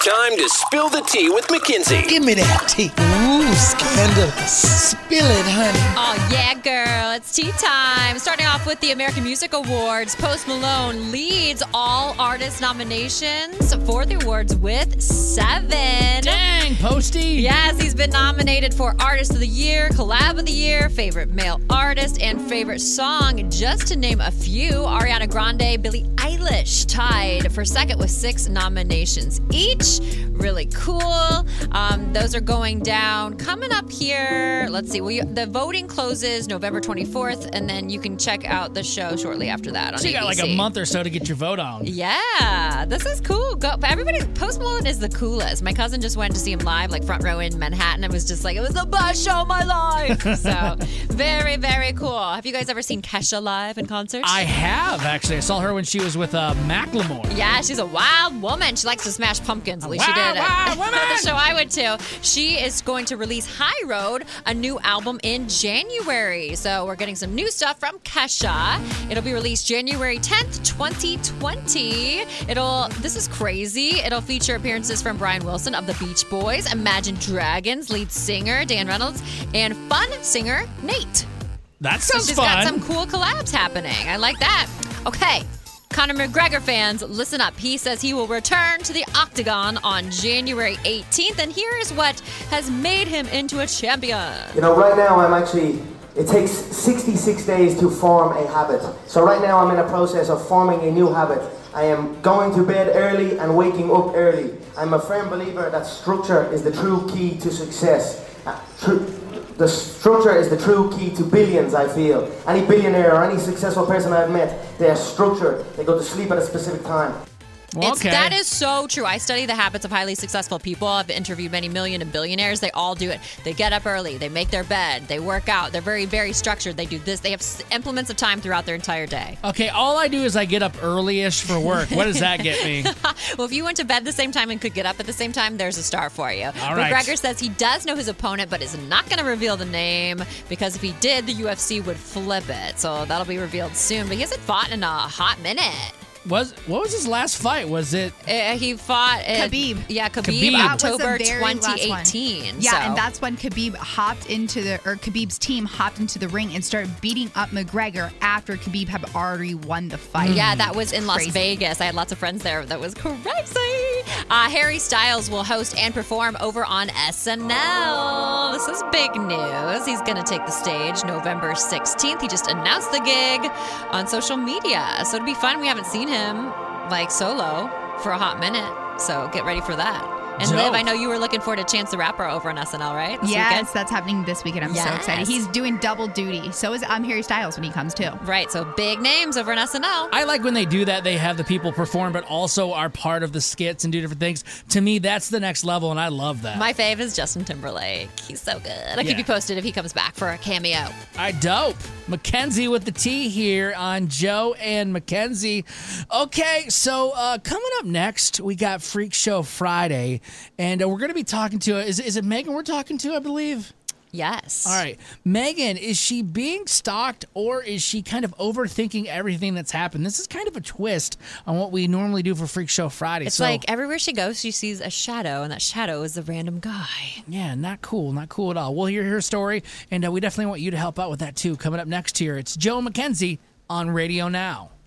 time to spill the tea with Mackenzie. Give me that tea. Ooh, scandalous. Spill it, honey. Oh, yeah, girl. It's tea time. Starting off with the American Music Awards, Post Malone leads all artist nominations for the awards with 7. Dang, Posty. Yes, he's been nominated for Artist of the Year, Collab of the Year, Favorite Male Artist, and Favorite Song, just to name a few. Ariana Grande, Billie Eilish tied for second with 6 nominations each. Really cool. Those are going down. Coming up here, let's see. The voting closes November 24th, and then you can check out the show shortly after that on So you got like ABC. a month or so to get your vote on. Yeah, this is cool. Everybody, Post Malone is the coolest. My cousin just went to see him live, like front row in Manhattan, and was just like, it was the best show of my life. So very, very cool. Have you guys ever seen Kesha live in concert? I have, actually. I saw her when she was with Macklemore. Yeah, she's a wild woman. She likes to smash pumpkins. At least she did Wild woman! the show I went to. She is going to release High Road, a new album in January. So we're getting some new stuff from Kesha. It'll be released January 10th, 2020. This is crazy. It'll feature appearances from Brian Wilson of the Beach Boys, Imagine Dragons lead singer Dan Reynolds, and fun singer Nate. That sounds She's fun. got some cool collabs happening. I like that. Okay. Conor McGregor fans, listen up. He says he will return to the Octagon on January 18th, and here is what has made him into a champion. You know, right now it takes 66 days to form a habit. So right now I'm in a process of forming a new habit. I am going to bed early and waking up early. I'm a firm believer that structure is the true key to success. The structure is the true key to billions, I feel. Any billionaire or any successful person I've met, they are structured. They go to sleep at a specific time. Well, okay. That is so true. I study the habits of highly successful people. I've interviewed many million and billionaires. They all do it. They get up early. They make their bed. They work out. They're very, very structured. They do this. They have implements of time throughout their entire day. Okay, all I do is I get up early-ish for work. What does that get me? Well, if you went to bed the same time and could get up at the same time, there's a star for you. All right. McGregor says he does know his opponent, but is not going to reveal the name because if he did, the UFC would flip it. So that'll be revealed soon. But he hasn't fought in a hot minute. What was his last fight? Was it? He fought Khabib. Yeah, Khabib. That was the October very last one. 2018. Yeah, so. and that's when Khabib's team hopped into the ring and started beating up McGregor after Khabib had already won the fight. Yeah, that was in Las Crazy. Vegas. I had lots of friends there. That was crazy. Harry Styles will host and perform over on SNL. This is big news. He's going to take the stage November 16th. He just announced the gig on social media. So it'll be fun. We haven't seen him like solo for a hot minute. So get ready for that. And Dope. Liv, I know you were looking forward to Chance the Rapper over on SNL, right? This Yes, weekend? that's happening this weekend. I'm so Yes. excited. He's doing double duty. So is Harry Styles when he comes too. Right, so big names over on SNL. I like when they do that. They have the people perform, but also are part of the skits and do different things. To me, that's the next level, and I love that. My fave is Justin Timberlake. He's so good. I'll keep you posted if he comes back for a cameo. All right, dope. Mackenzie with the T here on Joe and Mackenzie. Okay, so coming up next, we got Freak Show Friday, and we're going to be talking to, is it Megan we're talking to, I believe? Yes. All right. Megan, is she being stalked or is she kind of overthinking everything that's happened? This is kind of a twist on what we normally do for Freak Show Friday. It's like everywhere she goes, she sees a shadow, and that shadow is a random guy. Yeah, not cool. Not cool at all. We'll hear her story, and we definitely want you to help out with that too. Coming up next here, it's Joe Mackenzie on Radio Now.